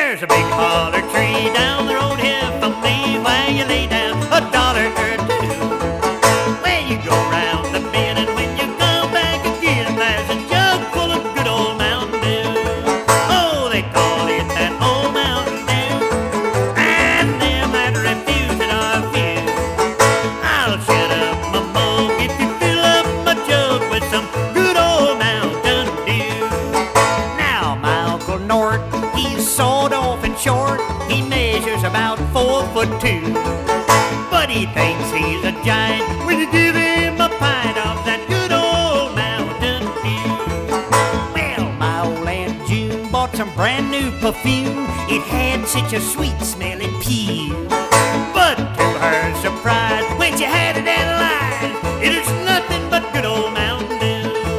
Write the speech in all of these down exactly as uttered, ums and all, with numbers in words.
There's a big holler tree down the road here from me where you lay down a dollar or two. Well, you go round the bend and when you come back again, there's a jug full of good old Mountain Dew. Oh, they call it that old Mountain Dew, and them that refuse it are few. I'll shut up my mug if you fill up my jug with some good old Mountain Dew. Now, my Uncle Nort, he's sawed off and short. He measures about four foot two, but he thinks he's a giant when you give him a pint of that good old Mountain Dew. Well, my old Aunt June bought some brand new perfume. It had such a sweet smelling pee, but to her surprise, when she had it analyzed, it is nothing but good old Mountain Dew.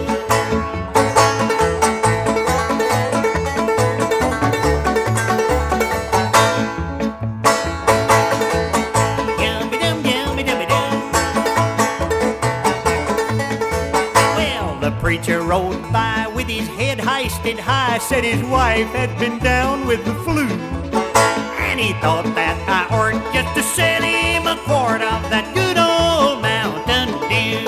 The preacher rode by with his head hoisted high, said his wife had been down with the flu, and he thought that I ought just to sell him a quart of that good old Mountain Dew.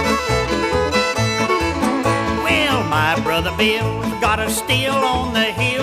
Well, my brother Bill's got a still on the hill.